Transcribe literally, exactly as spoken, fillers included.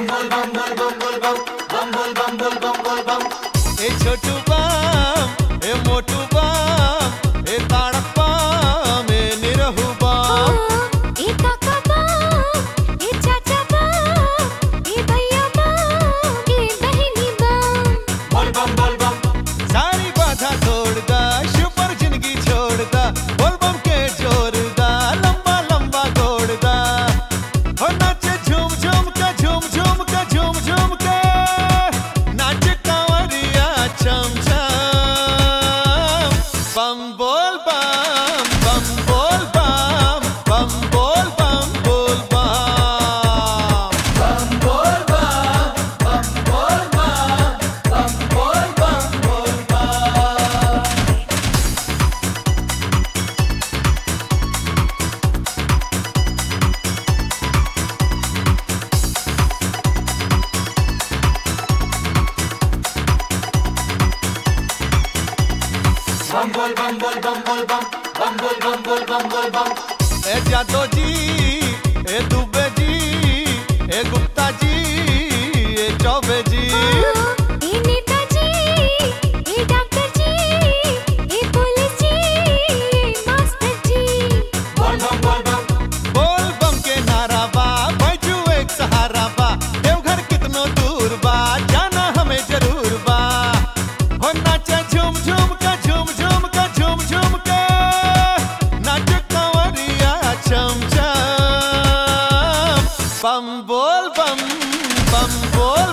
bum bum bum bum bum bum bum bum bum bum bum bum ए छोटू बम ए मोटू बम ए ताड़क बम ए निरहु बम ए काका बम ए चाचा बम ए भैया बम ए बहिनी बम बोल बम बोल बम सारी बाधा तोड़ दा शुपर जिंदगी छोड़ दा बोल बम के जोर दा लंबा लंबा गोड़ दा हो नाचे झूम झूम के झूम झूम के झूम झूम के नाच कांवरिया छम छम बम बोल बम बम बोल बम बम बोल बम बोल बम bum बोल bum bum बोल bum bum बोल bum बोल bum bum बोल bum बोल bum बोल bum bum बोल bum बोल bum बोल bum ए जादव जी ए दुबे जी ए गुप्ता जी ए चौबे जी ए नेताजी ए डॉक्टर जी ए पुलिस जी ए मास्टर जी बोल bum बोल bum बोल बम के नारा बा बैजू एक सहारा बा देवघर कितनो दूर बा जाना हमें जरूर बा हो नाचे झूम झूम के झूम झूम के झूम झूम के नाच कंवरिया छम छम बम बोल बम बम बोल